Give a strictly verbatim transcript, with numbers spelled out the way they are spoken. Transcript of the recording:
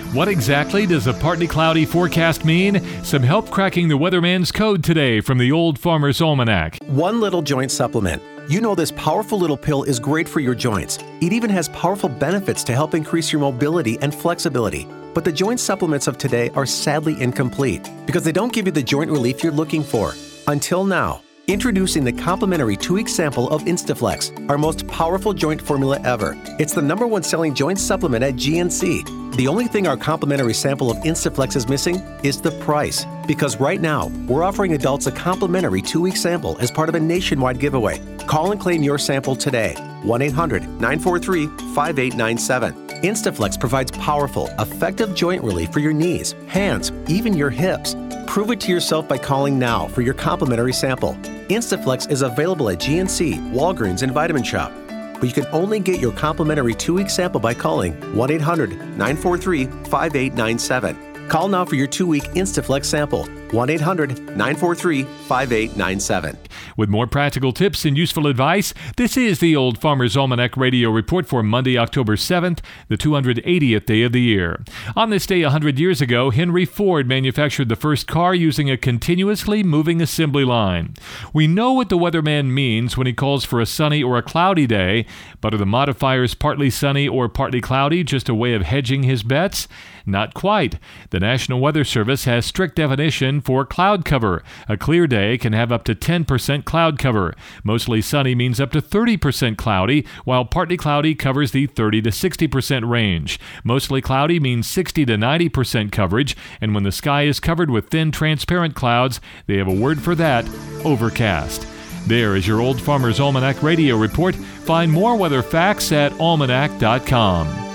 What exactly does a partly cloudy forecast mean? Some help cracking the weatherman's code today from the Old Farmer's Almanac. One Little Joint Supplement. You know this powerful little pill is great for your joints. It even has powerful benefits to help increase your mobility and flexibility. But the joint supplements of today are sadly incomplete because they don't give you the joint relief you're looking for. Until now. Introducing the complimentary two-week sample of Instaflex, our most powerful joint formula ever. It's the number one selling joint supplement at G N C. The only thing our complimentary sample of Instaflex is missing is the price. Because right now, we're offering adults a complimentary two-week sample as part of a nationwide giveaway. Call and claim your sample today. one eight hundred nine four three five eight nine seven. Instaflex provides powerful, effective joint relief for your knees, hands, even your hips. Prove it to yourself by calling now for your complimentary sample. Instaflex is available at G N C, Walgreens, and Vitamin Shop. But you can only get your complimentary two-week sample by calling one eight hundred nine four three five eight nine seven. Call now for your two-week Instaflex sample. one eight hundred nine four three five eight nine seven. With more practical tips and useful advice, this is the Old Farmer's Almanac Radio Report for Monday, October seventh, the two hundred eightieth day of the year. On this day one hundred years ago, Henry Ford manufactured the first car using a continuously moving assembly line. We know what the weatherman means when he calls for a sunny or a cloudy day, but are the modifiers partly sunny or partly cloudy just a way of hedging his bets? Not quite. The National Weather Service has strict definition for cloud cover. A clear day can have up to ten percent cloud cover. Mostly sunny means up to thirty percent cloudy, while partly cloudy covers the thirty to sixty percent range. Mostly cloudy means sixty to ninety percent coverage, and when the sky is covered with thin transparent clouds, they have a word for that: overcast. There is your Old Farmer's Almanac Radio Report. Find more weather facts at almanac dot com.